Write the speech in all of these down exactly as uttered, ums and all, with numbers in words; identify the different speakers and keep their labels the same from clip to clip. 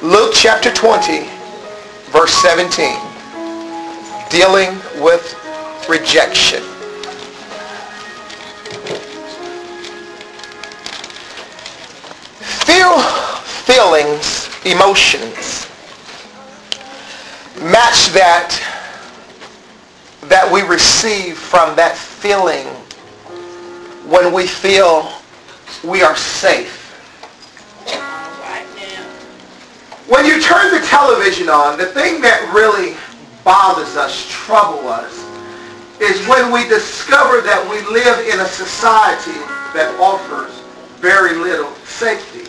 Speaker 1: Luke chapter twenty, verse seventeen. Dealing with rejection. Feel feelings, emotions match that that we receive from that feeling when we feel we are safe. When you turn the television on, the thing that really bothers us, troubles us, is when we discover that we live in a society that offers very little safety.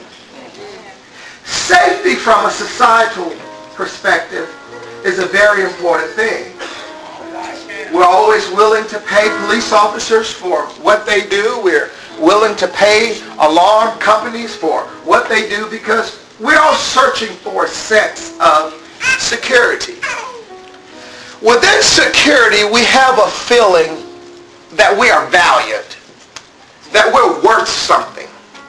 Speaker 1: Safety from a societal perspective is a very important thing. We're always willing to pay police officers for what they do. We're willing to pay alarm companies for what they do because we're all searching for a sense of security. Within security, we have a feeling that we are valued, that we're worth something.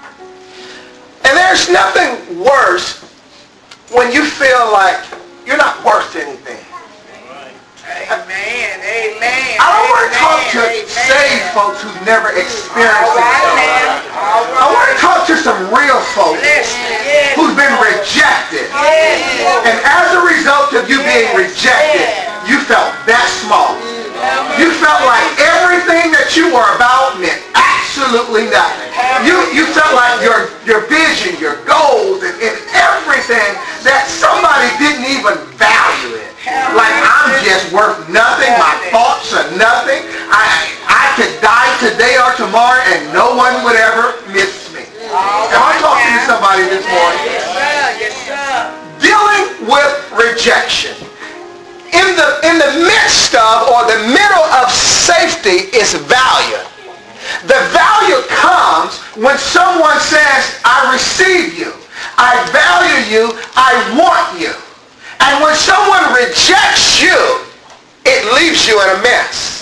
Speaker 1: And there's nothing worse when you feel like you're not worth anything.
Speaker 2: Amen, amen.
Speaker 1: I don't want to talk to saved folks who've never experienced it. I want to talk to some real folks who've been rejected. And as a result of you being rejected, you felt that small. You felt like everything that you were about meant absolutely nothing. You you felt like your, your vision, your goals, and, and everything, that somebody didn't even value it. Like, I'm just worth nothing. My thoughts are nothing. I I could die today or tomorrow and no one would ever miss me. Am I talking to somebody this morning?
Speaker 2: Yes, sir. Yes, sir.
Speaker 1: Dealing with rejection. In the, in the midst of, or the middle of safety is value. The value comes when someone says, I receive you, I value you, I want you. And when someone rejects you, it leaves you in a mess.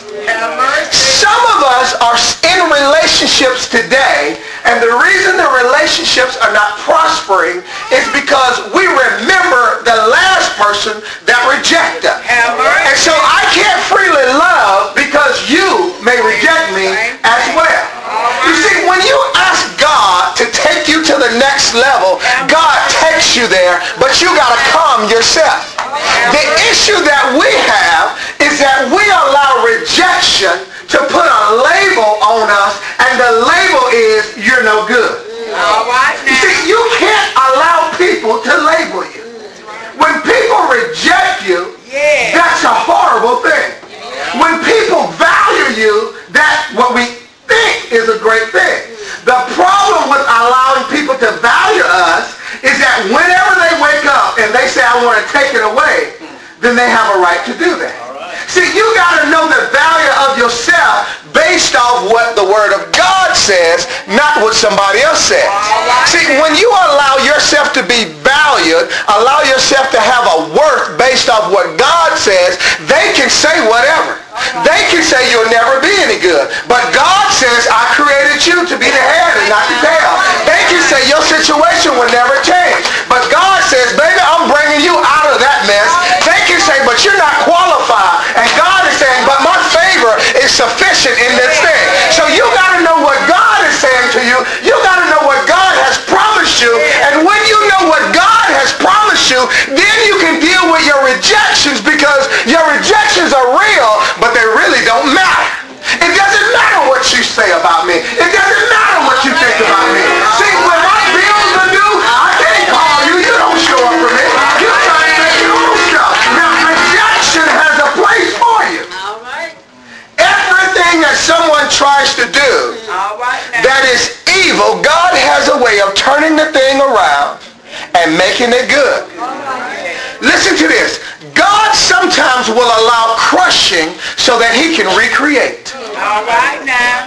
Speaker 1: Some of us are in relationships today, and the reason the relationships are not prospering is because we remember the last person that rejected us. And so I can't freely love because you may reject me as well. You see, when you ask God to take you to the next level, God takes you there, but you got to come yourself. The issue that we have is that we allow rejection to put a label on us, and the label is, you're no good.
Speaker 2: All right, now.
Speaker 1: You see, you can't allow people to label you. When people reject you,
Speaker 2: Yeah.
Speaker 1: that's a horrible thing. When people value you, that's what we think is a great thing. The problem with allowing people to value us is that whenever they wake up and they say, I want to take it away, then they have a right to do that. See, you got to know the value of yourself based off what the Word of God says, not what somebody else says. See, when you allow yourself to be valued, allow yourself to have a worth based off what God says, they can say whatever. They can say you'll never be any good. But God says, I created you to be the head and not the tail. They can say your situation will never change. But God says, baby, I'm bringing you out of that mess. They can say, but you're not qualified. And God is saying, but my favor is sufficient in this thing. So you got to know what God is saying to you. You got to know what God has promised you. And when you know what God has promised you, then you can deal with your rejections, because your rejections are real, but they really don't matter. It doesn't matter what you say about me. It doesn't matter what you think about me. See, when my bills are due, I can't call you. You don't show up for me. You try to make your own stuff. Now, rejection has a place for you.
Speaker 2: All right.
Speaker 1: Everything that someone tries to do
Speaker 2: All right, now.
Speaker 1: that is evil, God has a way of turning the thing around and making it good. Listen to this. God sometimes will allow crushing so that he can recreate.
Speaker 2: All right, now.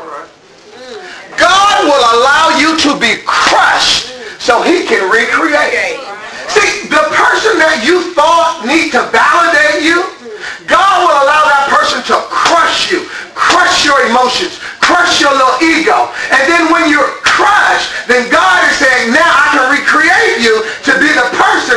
Speaker 1: God will allow you to be crushed so he can recreate. See, the person that you thought need to validate you, God will allow that person to crush you, crush your emotions, crush your little ego. And then when you're crushed, then God is saying, now I can recreate you to be the person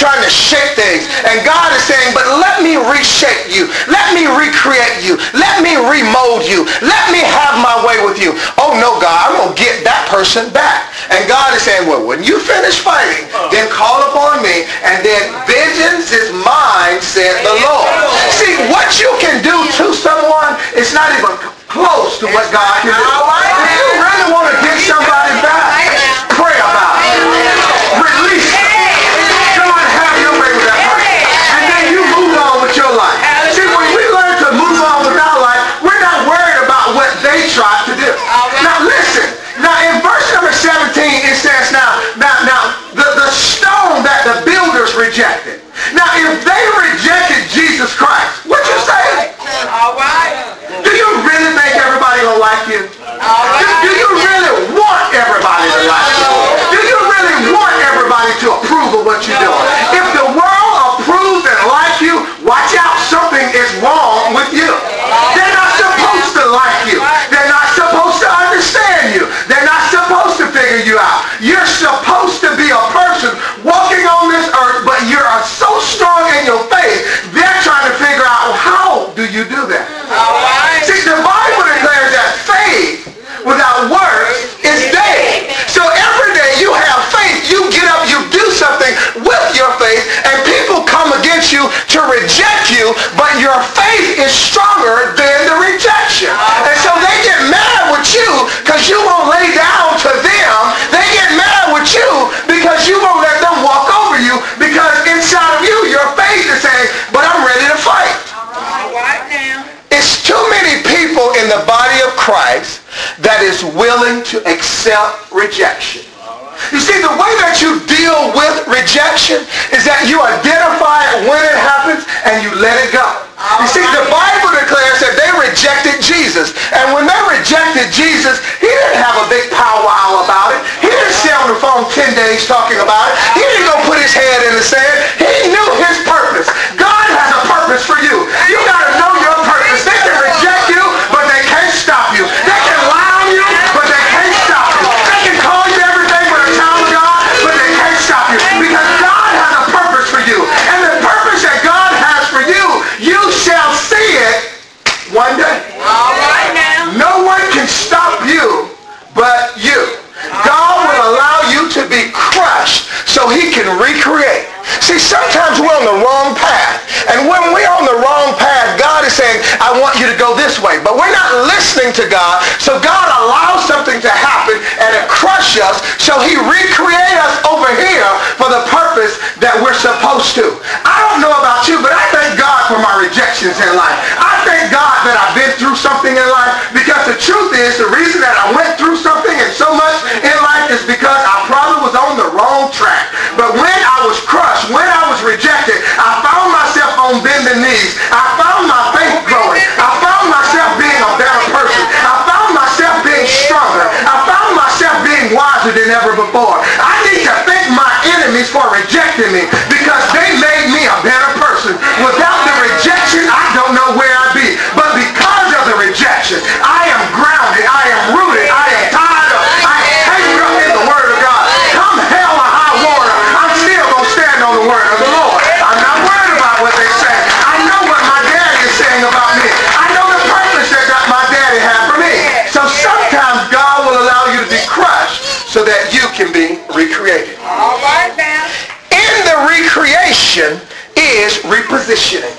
Speaker 1: trying to shape things. And God is saying, but let me reshape you. Let me recreate you. Let me remold you. Let me have my way with you. Oh no, God, I'm going to get that person back. And God is saying, well, when you finish fighting, then call upon me, and then vengeance is mine, said the Lord. See, what you can do to someone is not even close to what God can do. If you really want to get somebody back, pray about it. Release it. God, have your way with that person. And then you move on with your life. See, when we learn to move on with our life, we're not worried about what they tried to do. Now listen. Now in verse number seventeen, it says now, now, now the, the stone that the builders rejected. Now if they rejected Jesus Christ, what you say?
Speaker 2: All right.
Speaker 1: Do you really think everybody gonna like you?
Speaker 2: All right.
Speaker 1: Do, do you really want everybody to like you? Do you really want everybody to approve of what you're doing? If the world approves and likes you, watch out, something is wrong with you. They're not supposed to like you. They're not supposed to understand you. They're not supposed to figure you out. You're supposed to be a person walking on this earth, but you're so strong in your faith, they're trying to figure out, well, how do you do that?
Speaker 2: All right.
Speaker 1: See, the Bible declares that faith without works is dead. So every day you have faith, you get up, you do something with your faith, and people come against you to reject you, but your faith is stronger than the rejection. And so they get mad with you because you won't lay down to them. They get mad with you because you won't let them walk over you, because inside of you, your faith is saying, but I'm ready to fight.
Speaker 2: All right now.
Speaker 1: It's too many people in the body of Christ that is willing to accept rejection. You see, the way that you deal with rejection is that you identify it when it happens and you let it go. You see, the Bible declares that they rejected Jesus. And when they rejected Jesus, he didn't have a big powwow about it. He didn't sit on the phone ten days talking about it. He didn't go put his head in the sand. He knew his purpose. God has a purpose for you. You got to know your purpose. They can reject you, but they can't stop you. They can lie on you, but they can't stop you. They can call you everything but a child of God, but they can't stop you. Because God has a purpose for you. And the purpose that God has for you, you shall see it one day.
Speaker 2: All right now.
Speaker 1: No one can stop you but you. God will allow you to be crushed so he can recreate. See, sometimes we're on the wrong path. And when we're on the wrong path, God is saying, I want you to go this way. But we're not listening to God. So God allows something to happen and it crush us. So he recreate us over here for the purpose that we're supposed to. I don't know about you, but I thank God for my rejections in life. I thank God that I've been through something in life, because the truth is, the reason that I went through something and so much in life is because I probably was on the wrong track. But when I was crushed, when I was rejected, I found myself on bending knees. I found my faith growing. I found myself being a better person. I found myself being stronger. I found myself being wiser than ever before. I need to thank my enemies for rejecting me, because they made me a better person. Without the rejection, I don't know where I'd be. But because of the rejection, I am grounded. I am rooted. I am tied up. I am anchored up in the Word of God. Come hell or high water, I'm still going to stand on the Word of the Lord. I'm not worried about what they say. I know what my daddy is saying about me. I know the purpose that God, my daddy had for me. So sometimes God will allow you to be crushed so that you can be recreated.
Speaker 2: All right now.
Speaker 1: In the recreation is repositioning.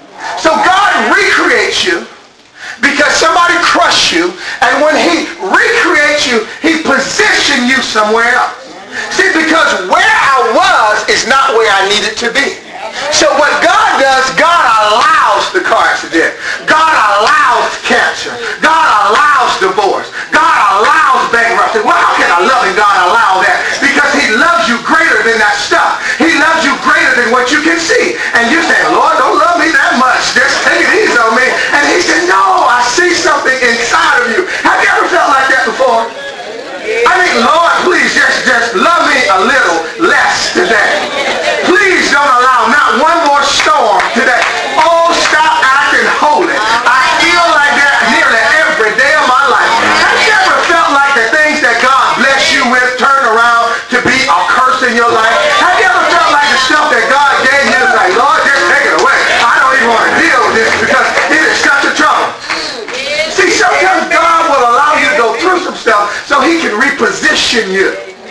Speaker 1: So God recreates you because somebody crushed you, and when he recreates you, he positions you somewhere else. See, because where I was is not where I needed to be. So what God does, God allows the car accident. God allows cancer. God allows divorce. God allows bankruptcy. Well, how can a loving God allow that? Because he loves you greater than that stuff. He loves you greater than what you can see. And you're saying, Lord, don't love me that much. Just take it easy on me. And he said, no, I see something inside of you. Have you ever felt like that before? I mean, Lord, please just, just love me a little less today. Please don't allow not one more storm today. Oh, stop acting holy. I feel like that nearly every day of my life. Have you ever felt like the things that God bless you with turn around to be a curse in your life? Have you ever felt like the stuff that God reposition you.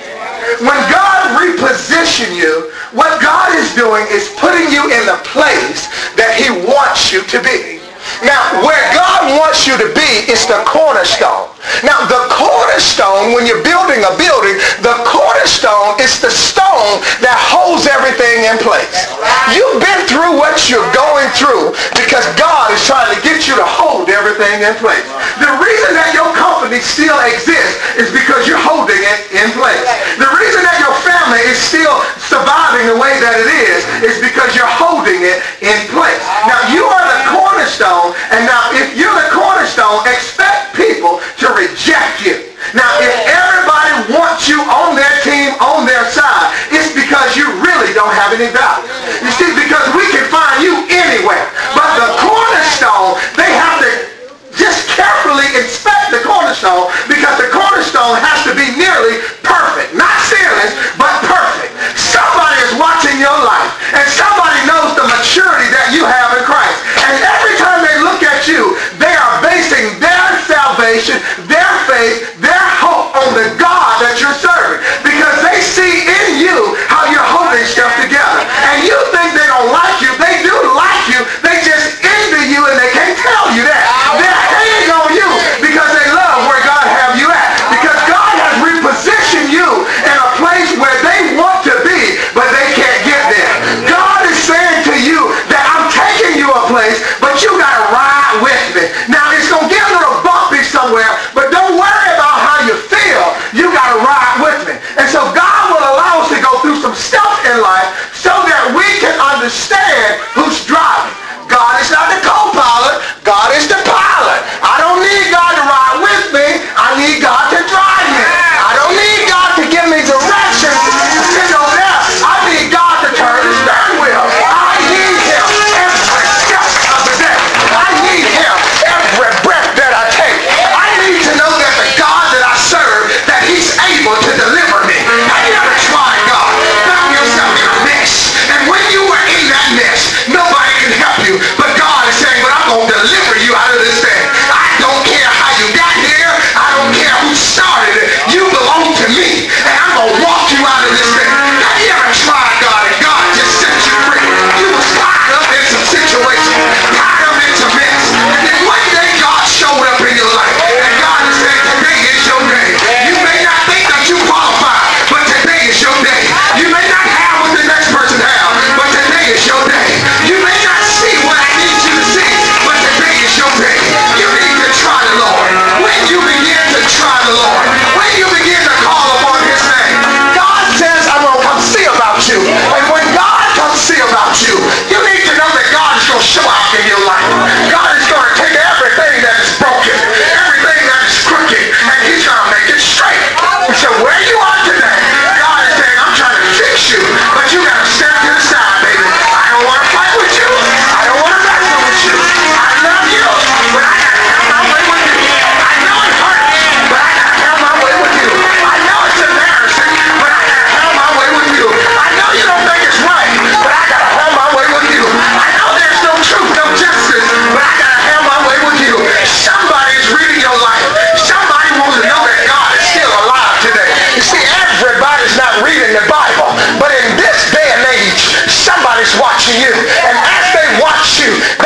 Speaker 1: When God reposition you, what God is doing is putting you in the place that he wants you to be. Now, where God wants you to be is the cornerstone. Now, the cornerstone, when you're building a building, the cornerstone is the stone that holds everything in place. You've been through what you're going through because God is trying to get you to hold everything in place. The reason that your company still exists is because you're holding it in place. The reason that your family is still surviving the way that it is is because you're holding it in place. Now, you are the cornerstone, and now if you're the cornerstone, expect people to reject you. Now, if everybody wants you on their team, on their side, it's because you really don't have any value. You see, because we can find you anywhere. But the cornerstone, they have to just carefully inspect the cornerstone because the cornerstone has to be nearly perfect. Not sinless, but perfect. Somebody is watching your life, and somebody knows the maturity that you have in Christ. And every time they look at you, they are basing their salvation, their faith, their hope on the God that you're serving. Because they see in you how you're holding stuff together. And you think they don't like you. They do like you. They just envy you, and they can't tell you that. They're hating on you because they love where God have you at. Because God has repositioned you in a place where they want to be, but they can't get there. God is saying to you that I'm taking you a place, but you got to ride with me. Now, it's going to get a little bumpy somewhere, but don't worry about how you feel. You got to ride with me. And so God will allow us to go through some stuff in life so that we can understand who's driving. God is not the co-pilot. God is the pilot. I don't need God to ride with me. I need God to drive me. I don't need God to give me directions to sit over there. I need God to turn the steering wheel. I need him every step of the day. I need him every breath that I take. I need to know that the God that I serve, that he's able to deliver me. Have you ever tried God? Found yourself in a mess. And when you were in that mess, nobody can help you. But God is saying, but I'm going to deliver you out of this thing. I don't care how you got here. I don't care who started it. You belong to me. And I'm going to walk you out of this thing. Have you ever tried God and God just set you free? You was tied up in some situation. Tied up in some mess. And then one day God showed up in your life. And God is saying, today is your day. You may not think that you qualify, but today is your day. You may not have what the next person has, but today is your day. You may not see what I need you to see, but today is your day. You need to try the Lord. When you begin to try the Lord, when you begin to call upon his name, God says, I'm going to come see about you. And when God comes see about you, you need to know that God is going to show out in your life. God is going to take everything that is broken, everything that is crooked, and he's going to make it straight. So where you are today, God is saying, I'm trying to fix you, but you got to step to the side, baby. I don't want to fight with you. I don't want to wrestle with you. I love you, but I got to have my way with you. I know it hurts, but I got to have my way with you. I know it's embarrassing, but I got to have my way with you. I know you don't think it's right, but I got to have my way with you. I know there's no truth, no justice, but I got to have my way with you. Somebody is reading your life. Somebody wants to know that God is still alive today. You see, everybody's not reading the Bible, but in this day and age, somebody's watching you. And as they watch you,